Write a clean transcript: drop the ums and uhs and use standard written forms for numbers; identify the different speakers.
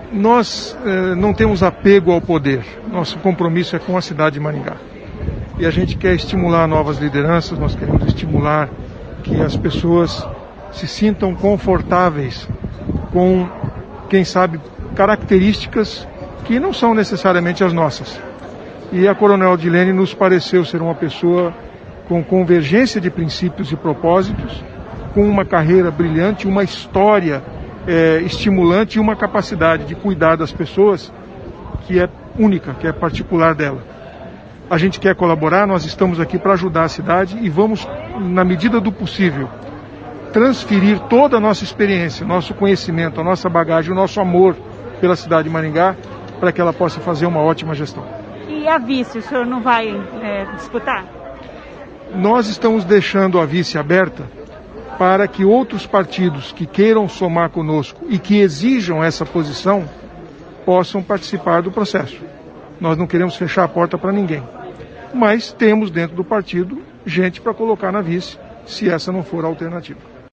Speaker 1: Nós não temos apego ao poder, nosso compromisso é com a cidade de Maringá. E a gente quer estimular novas lideranças, nós queremos estimular que as pessoas se sintam confortáveis com, quem sabe, características que não são necessariamente as nossas. E a Coronel Odilene nos pareceu ser uma pessoa com convergência de princípios e propósitos, com uma carreira brilhante, uma história estimulante e uma capacidade de cuidar das pessoas que é única, que é particular dela. A gente quer colaborar, nós estamos aqui para ajudar a cidade e vamos, na medida do possível, transferir toda a nossa experiência, nosso conhecimento, a nossa bagagem, o nosso amor pela cidade de Maringá, para que ela possa fazer uma ótima gestão.
Speaker 2: E a vice, o senhor não vai disputar?
Speaker 1: Nós estamos deixando a vice aberta para que outros partidos que queiram somar conosco e que exijam essa posição possam participar do processo. Nós não queremos fechar a porta para ninguém, mas temos dentro do partido gente para colocar na vice, se essa não for a alternativa.